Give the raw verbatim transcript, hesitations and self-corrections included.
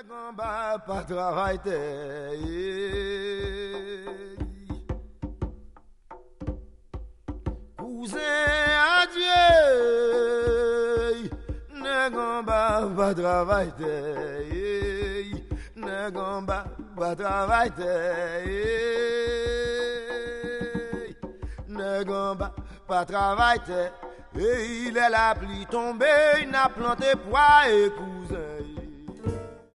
Nèg ba pas travail te. Cousin adieu. Nèg ba pas travail te. Nèg ba pas travail te. Nèg ba pas travail te. Et il est la pluie tombée, il n'a planté pois et cousin.